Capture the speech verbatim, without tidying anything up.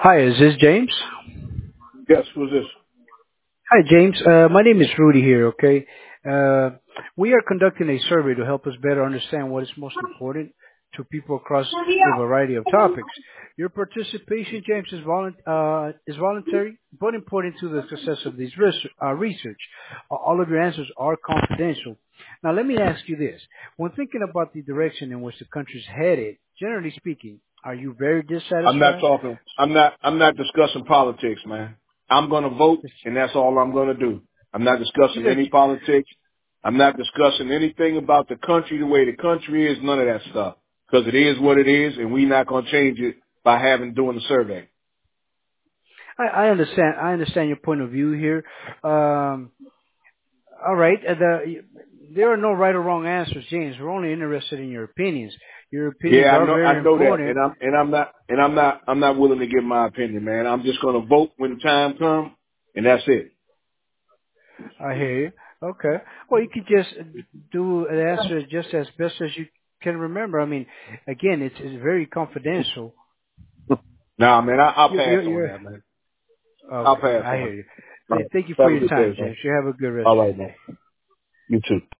Hi, is this James? Yes, who's this? Hi, James. Uh, my name is Rudy here, okay? Uh, we are conducting a survey to help us better understand what is most important to people across a variety of topics. Your participation, James, is, volun- uh, is voluntary but important to the success of this research. Uh, research. Uh, All of your answers are confidential. Now, let me ask you this. When thinking about the direction in which the country is headed, generally speaking, are you very I'm not dissatisfied? talking. I'm not. I'm not discussing politics, man. I'm going to vote, and that's all I'm going to do. I'm not You discussing got, any politics. I'm not discussing anything about the country, the way the country is, none of that stuff. Because it is what it is, and we're not going to change it by having doing the survey. I, I understand. I understand your point of view here. Um, all right. Uh, the, there are no right or wrong answers, James. We're only interested in your opinions. Your opinions Yeah, I are know. very I know that, important. and I'm and I'm not and I'm not I'm not willing to give my opinion, man. I'm just going to vote when the time comes, and that's it. I hear you. Okay. Well, you could just do an answer just as best as you can remember. I mean, again, it's, it's very confidential. Nah, man, I, I'll You're, pass you're, on you're that, man. I'll okay. pass I on. hear you. All Th- right. Thank you for Have a your good day, time, man. James. You have a good rest All of your right, man. day. You too.